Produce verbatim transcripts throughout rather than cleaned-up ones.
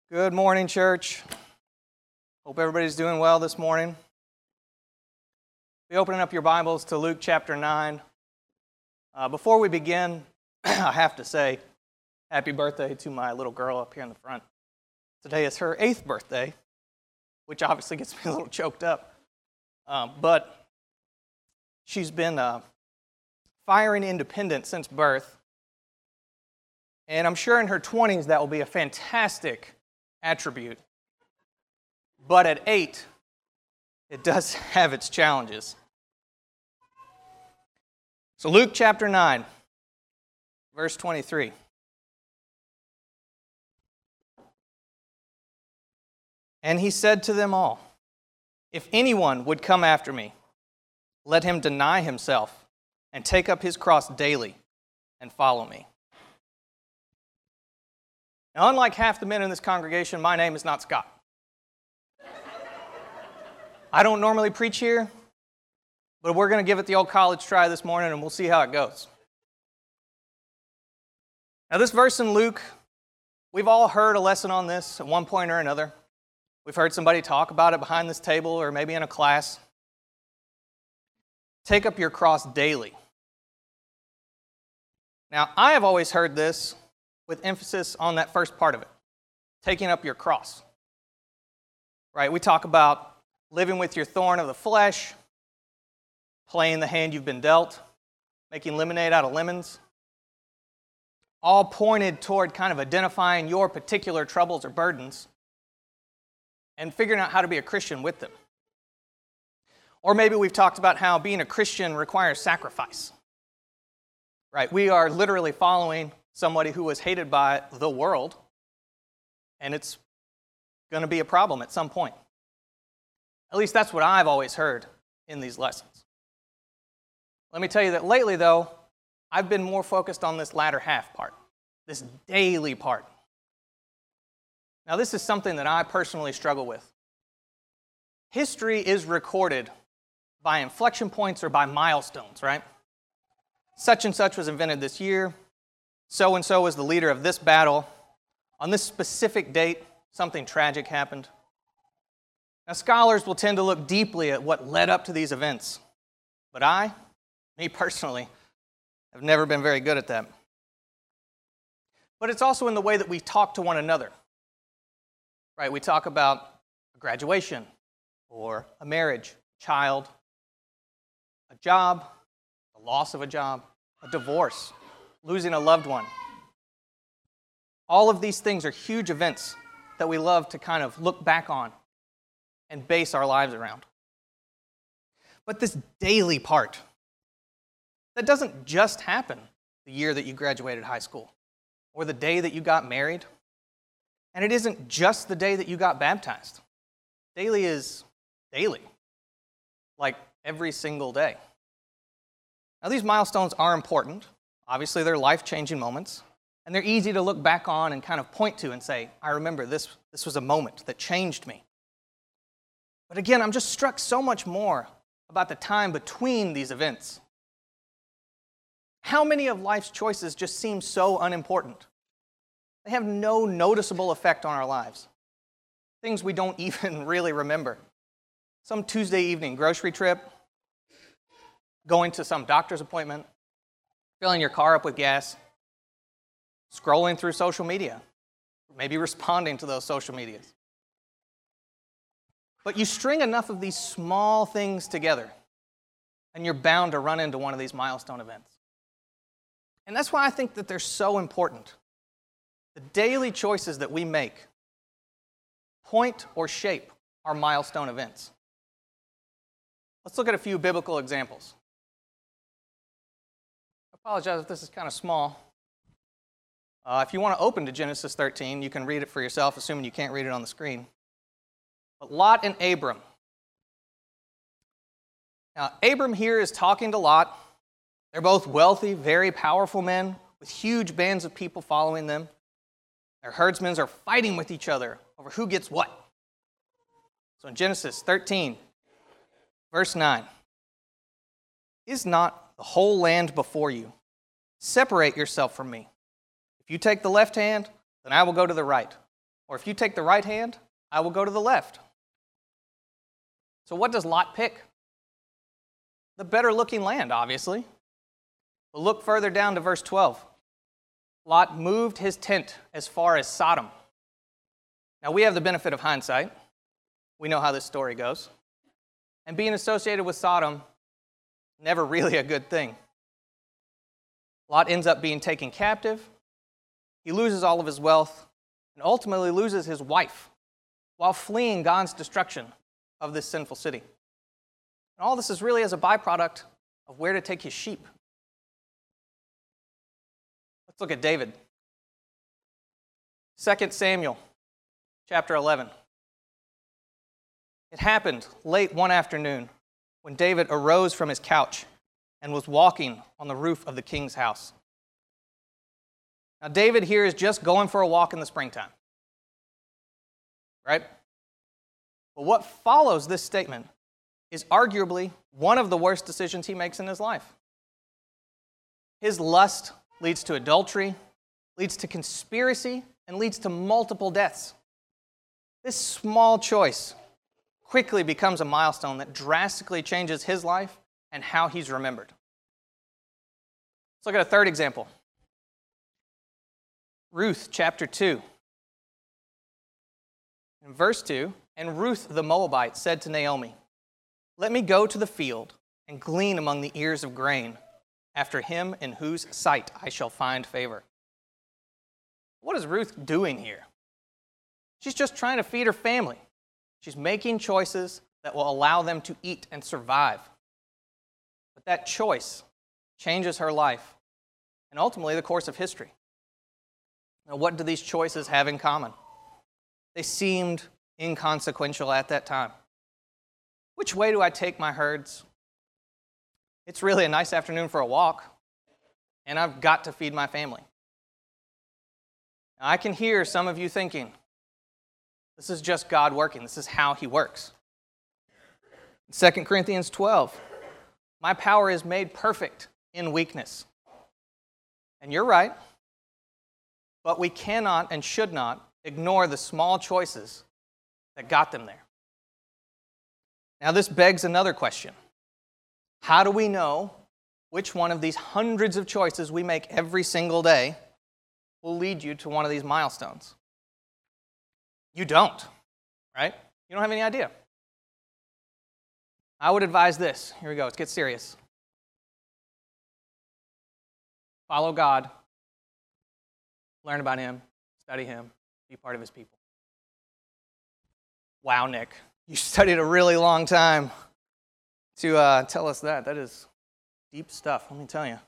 Good morning, church. Hope everybody's doing well this morning. Be opening up your Bibles to Luke chapter nine. Uh, before we begin, I have to say happy birthday to my little girl up here in the front. Today is her eighth birthday, which obviously gets me a little choked up. Um, but she's been uh, firing independent since birth. And I'm sure in her twenties that will be a fantastic attribute. But at eight, it does have its challenges. So Luke chapter nine, verse twenty-three. And he said to them all, "If anyone would come after me, let him deny himself and take up his cross daily and follow me." Now, unlike half the men in this congregation, my name is not Scott. I don't normally preach here, but we're going to give it the old college try this morning, and we'll see how it goes. Now, this verse in Luke, we've all heard a lesson on this at one point or another. We've heard somebody talk about it behind this table or maybe in a class. Take up your cross daily. Now, I have always heard this with emphasis on that first part of it, taking up your cross. Right? We talk about living with your thorn of the flesh, playing the hand you've been dealt, making lemonade out of lemons, all pointed toward kind of identifying your particular troubles or burdens and figuring out how to be a Christian with them. Or maybe we've talked about how being a Christian requires sacrifice. Right? We are literally following somebody who was hated by the world, and it's going to be a problem at some point. At least that's what I've always heard in these lessons. Let me tell you that lately, though, I've been more focused on this latter half part, this daily part. Now, this is something that I personally struggle with. History is recorded by inflection points or by milestones, right? Such and such was invented this year. So-and-so was the leader of this battle. On this specific date, something tragic happened. Now, scholars will tend to look deeply at what led up to these events. But I, me personally, have never been very good at that. But it's also in the way that we talk to one another. Right? We talk about a graduation, or a marriage, a child, a job, the loss of a job, a divorce, losing a loved one. All of these things are huge events that we love to kind of look back on and base our lives around. But this daily part, that doesn't just happen the year that you graduated high school or the day that you got married. And it isn't just the day that you got baptized. Daily is daily, like every single day. Now, these milestones are important. Obviously, they're life-changing moments, and they're easy to look back on and kind of point to and say, I remember this, this was a moment that changed me. But again, I'm just struck so much more about the time between these events. How many of life's choices just seem so unimportant? They have no noticeable effect on our lives. Things we don't even really remember. Some Tuesday evening grocery trip, going to some doctor's appointment, filling your car up with gas, scrolling through social media, maybe responding to those social medias. But you string enough of these small things together, and you're bound to run into one of these milestone events. And that's why I think that they're so important. The daily choices that we make point or shape our milestone events. Let's look at a few biblical examples. I apologize if this is kind of small. Uh, if you want to open to Genesis thirteen, you can read it for yourself, assuming you can't read it on the screen. But Lot and Abram. Now, Abram here is talking to Lot. They're both wealthy, very powerful men with huge bands of people following them. Their herdsmen are fighting with each other over who gets what. So in Genesis thirteen, verse nine, "Is not the whole land before you? Separate yourself from me. If you take the left hand, then I will go to the right. Or if you take the right hand, I will go to the left. So what does Lot pick? The better looking land, obviously. But look further down to verse twelve. Lot moved his tent as far as Sodom. Now we have the benefit of hindsight. We know how this story goes. And being associated with Sodom, never really a good thing. Lot ends up being taken captive. He loses all of his wealth and ultimately loses his wife while fleeing God's destruction of this sinful city. And all this is really as a byproduct of where to take his sheep. Let's look at David. Second Samuel chapter eleven. It happened late one afternoon when David arose from his couch and was walking on the roof of the king's house. Now, David here is just going for a walk in the springtime, right? But what follows this statement is arguably one of the worst decisions he makes in his life. His lust leads to adultery, leads to conspiracy, and leads to multiple deaths. This small choice quickly becomes a milestone that drastically changes his life and how he's remembered. Let's look at a third example. Ruth chapter two. In verse two, and Ruth the Moabite said to Naomi, "Let me go to the field and glean among the ears of grain, after him in whose sight I shall find favor." What is Ruth doing here? She's just trying to feed her family. She's making choices that will allow them to eat and survive. But that choice changes her life and ultimately the course of history. Now, what do these choices have in common? They seemed inconsequential at that time. Which way do I take my herds? It's really a nice afternoon for a walk, and I've got to feed my family. Now, I can hear some of you thinking, this is just God working. This is how he works. In Second Corinthians twelve, my power is made perfect in weakness. And you're right, but we cannot and should not ignore the small choices that got them there. Now, this begs another question. How do we know which one of these hundreds of choices we make every single day will lead you to one of these milestones? You don't, right? You don't have any idea. I would advise this. Here we go. Let's get serious. Follow God. Learn about him. Study him. Be part of his people. Wow, Nick. You studied a really long time to uh, tell us that. That is deep stuff, let me tell you.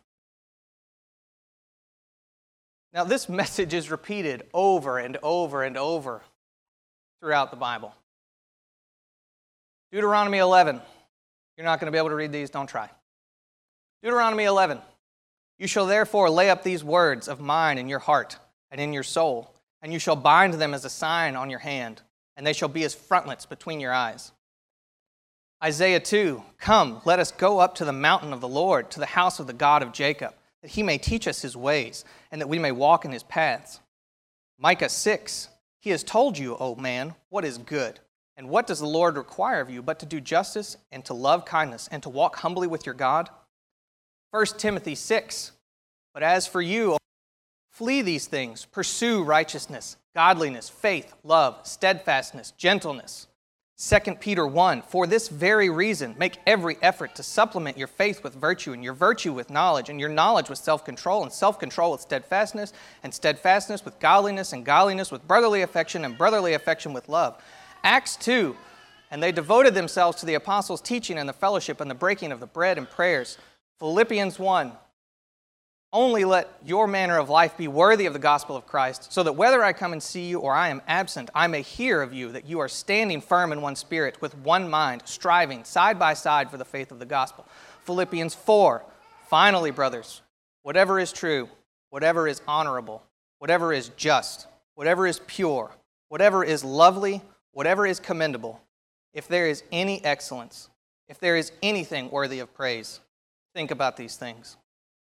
Now, this message is repeated over and over and over throughout the Bible. Deuteronomy eleven. You're not going to be able to read these, don't try. Deuteronomy eleven. You shall therefore lay up these words of mine in your heart and in your soul, and you shall bind them as a sign on your hand, and they shall be as frontlets between your eyes. Isaiah two. Come, let us go up to the mountain of the Lord, to the house of the God of Jacob, that he may teach us his ways, and that we may walk in his paths. Micah six. He has told you, O man, what is good. And what does the Lord require of you but to do justice and to love kindness and to walk humbly with your God? First Timothy six. But as for you, flee these things, pursue righteousness, godliness, faith, love, steadfastness, gentleness. Second Peter one. For this very reason, make every effort to supplement your faith with virtue, and your virtue with knowledge, and your knowledge with self-control, and self-control with steadfastness, and steadfastness with godliness, and godliness with brotherly affection, and brotherly affection with love. Acts two. And they devoted themselves to the apostles' teaching and the fellowship and the breaking of the bread and prayers. Philippians one. Only let your manner of life be worthy of the gospel of Christ, so that whether I come and see you or I am absent, I may hear of you that you are standing firm in one spirit, with one mind, striving side by side for the faith of the gospel. Philippians four. Finally, brothers, whatever is true, whatever is honorable, whatever is just, whatever is pure, whatever is lovely, whatever is commendable, if there is any excellence, if there is anything worthy of praise, think about these things.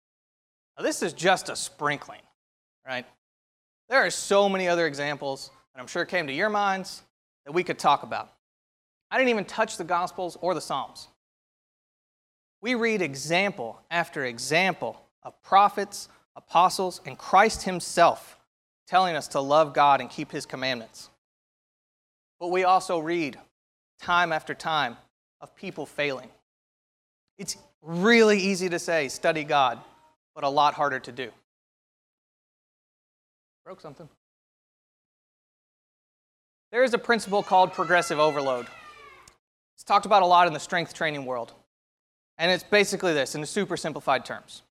Now, this is just a sprinkling, right? There are so many other examples and I'm sure it came to your minds, that we could talk about. I didn't even touch the Gospels or the Psalms. We read example after example of prophets, apostles, and Christ himself telling us to love God and keep his commandments. But we also read time after time of people failing. It's really easy to say, study God, but a lot harder to do. Broke something. There is a principle called progressive overload. It's talked about a lot in the strength training world. And it's basically this, in super simplified terms.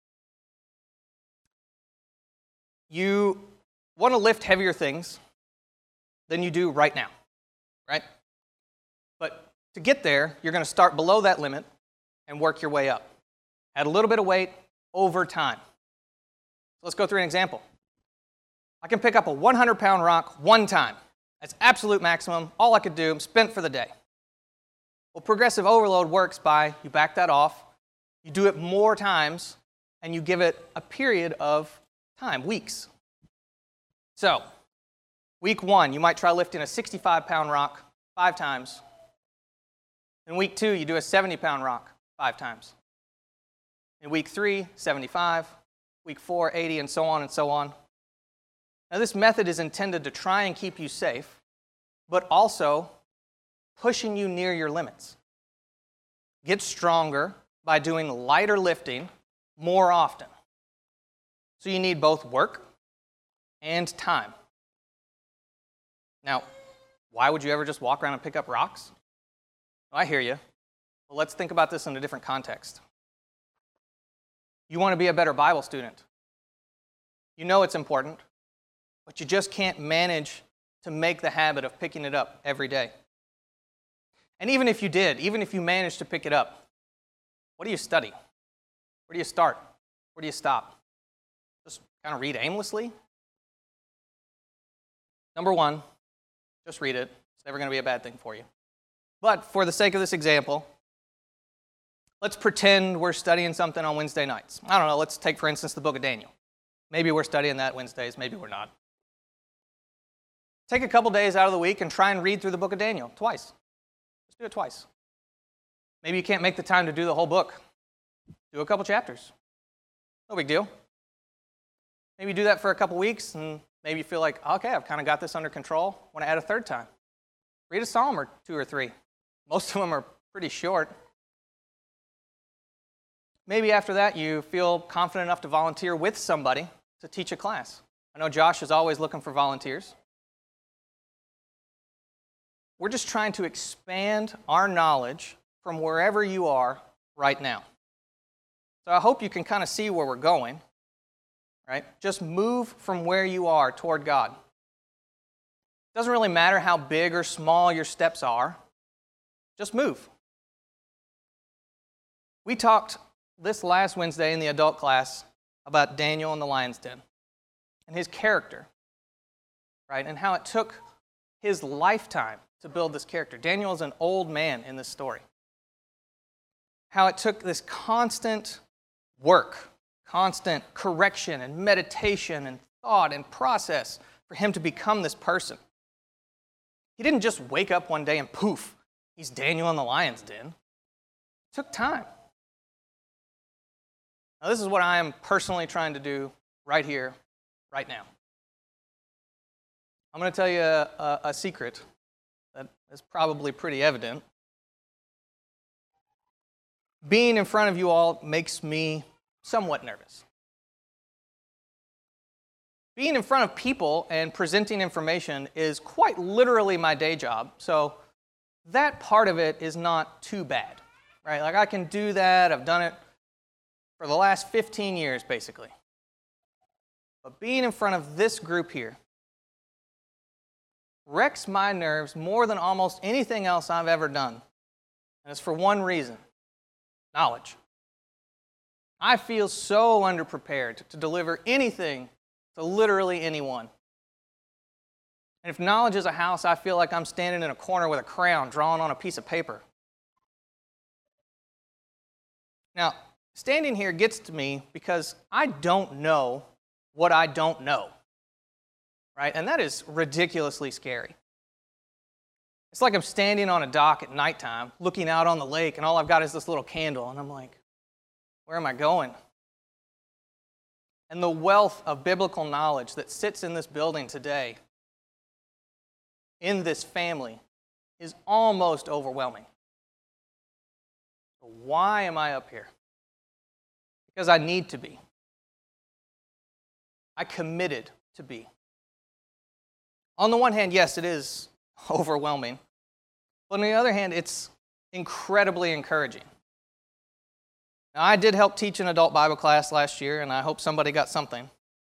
You want to lift heavier things than you do right now, right? But to get there, you're going to start below that limit and work your way up. Add a little bit of weight over time. So let's go through an example. I can pick up a one hundred pound rock one time. That's absolute maximum. All I could do, I'm spent for the day. Well, progressive overload works by you back that off, you do it more times, and you give it a period of time, weeks. So, week one, you might try lifting a sixty-five pound rock five times. In week two, you do a seventy pound rock five times. In week three, seventy-five. Week four, eighty, and so on and so on. Now, this method is intended to try and keep you safe, but also pushing you near your limits. Get stronger by doing lighter lifting more often. So you need both work and time. Now, why would you ever just walk around and pick up rocks? Well, I hear you. Well, let's think about this in a different context. You want to be a better Bible student. You know it's important, but you just can't manage to make the habit of picking it up every day. And even if you did, even if you managed to pick it up, what do you study? Where do you start? Where do you stop? Just kind of read aimlessly? Number one, just read it. It's never going to be a bad thing for you. But for the sake of this example, let's pretend we're studying something on Wednesday nights. I don't know, let's take, for instance, the book of Daniel. Maybe we're studying that Wednesdays, maybe we're not. Take a couple days out of the week and try and read through the book of Daniel twice. Just do it twice. Maybe you can't make the time to do the whole book. Do a couple chapters. No big deal. Maybe do that for a couple weeks, and maybe you feel like, okay, I've kind of got this under control. I want to add a third time. Read a psalm or two or three. Most of them are pretty short. Maybe after that you feel confident enough to volunteer with somebody to teach a class. I know Josh is always looking for volunteers. We're just trying to expand our knowledge from wherever you are right now. So I hope you can kind of see where we're going, right? Just move from where you are toward God. It doesn't really matter how big or small your steps are. Just move. We talked this last Wednesday in the adult class about Daniel in the lion's den and his character, right? And how it took his lifetime to build this character. Daniel is an old man in this story. How it took this constant work, constant correction and meditation and thought and process for him to become this person. He didn't just wake up one day and poof, he's Daniel in the lion's den. It took time. Now, this is what I am personally trying to do right here, right now. I'm going to tell you a, a, a secret that is probably pretty evident. Being in front of you all makes me somewhat nervous. Being in front of people and presenting information is quite literally my day job, so that part of it is not too bad, right? Like I can do that, I've done it for the last fifteen years, basically. But being in front of this group here wrecks my nerves more than almost anything else I've ever done. And it's for one reason: knowledge. I feel so underprepared to deliver anything to literally anyone. And if knowledge is a house, I feel like I'm standing in a corner with a crayon drawn on a piece of paper. Now, standing here gets to me because I don't know what I don't know. right? And that is ridiculously scary. It's like I'm standing on a dock at nighttime, looking out on the lake, and all I've got is this little candle, and I'm like, where am I going? And the wealth of biblical knowledge that sits in this building today, in this family, is almost overwhelming. Why am I up here? Because I need to be. I committed to be. On the one hand, yes, it is overwhelming. But on the other hand, it's incredibly encouraging. Now, I did help teach an adult Bible class last year, and I hope somebody got something.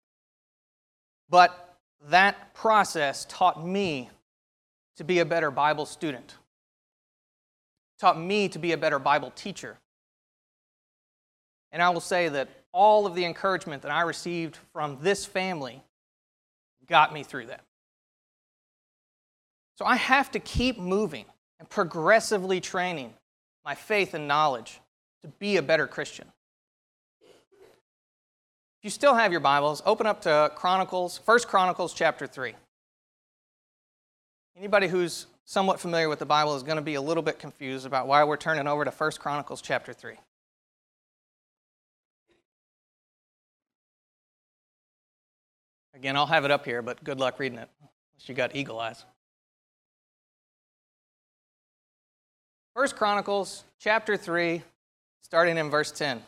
But that process taught me to be a better Bible student, taught me to be a better Bible teacher. And I will say that all of the encouragement that I received from this family got me through that. So I have to keep moving and progressively training my faith and knowledge to be a better Christian. If you still have your Bibles, open up to Chronicles, First Chronicles chapter three. Anybody who's somewhat familiar with the Bible is going to be a little bit confused about why we're turning over to First Chronicles chapter three. Again, I'll have it up here, but good luck reading it, unless you got eagle eyes. First Chronicles chapter three, starting in verse ten.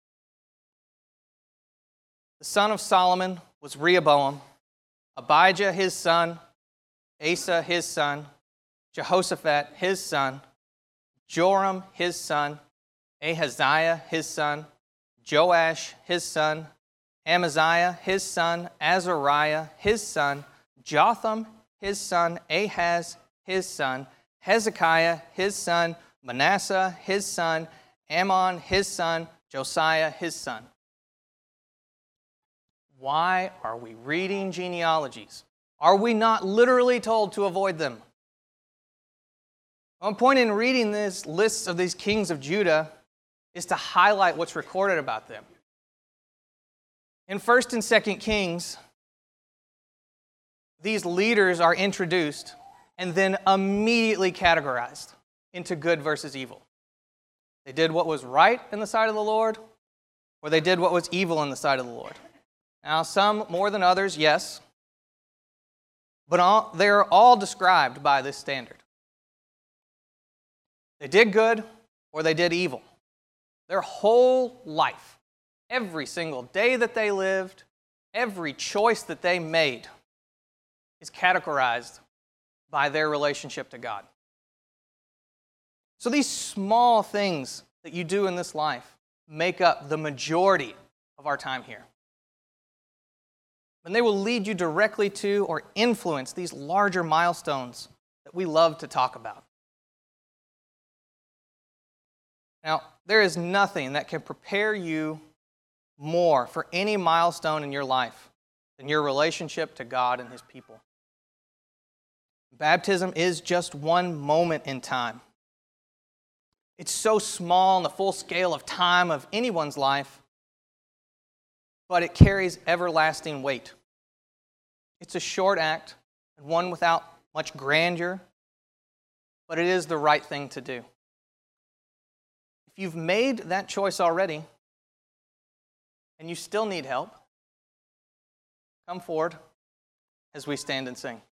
The son of Solomon was Rehoboam, Abijah his son, Asa his son, Jehoshaphat his son, Joram his son, Ahaziah his son, Joash his son, Amaziah his son, Azariah his son, Jotham his son, Ahaz his son, Hezekiah his son, Manasseh his son, Ammon his son, Josiah his son. Why are we reading genealogies? Are we not literally told to avoid them? One point in reading this list of these kings of Judah is to highlight what's recorded about them. In First and Second Kings, these leaders are introduced and then immediately categorized into good versus evil. They did what was right in the sight of the Lord, or they did what was evil in the sight of the Lord. Now, some more than others, yes, but all, they're all described by this standard. They did good, or they did evil. Their whole life, every single day that they lived, every choice that they made is categorized by their relationship to God. So these small things that you do in this life make up the majority of our time here. And they will lead you directly to or influence these larger milestones that we love to talk about. Now, there is nothing that can prepare you more for any milestone in your life than your relationship to God and His people. Baptism is just one moment in time. It's so small in the full scale of time of anyone's life, but it carries everlasting weight. It's a short act, and one without much grandeur, but it is the right thing to do. If you've made that choice already, and you still need help, come forward as we stand and sing.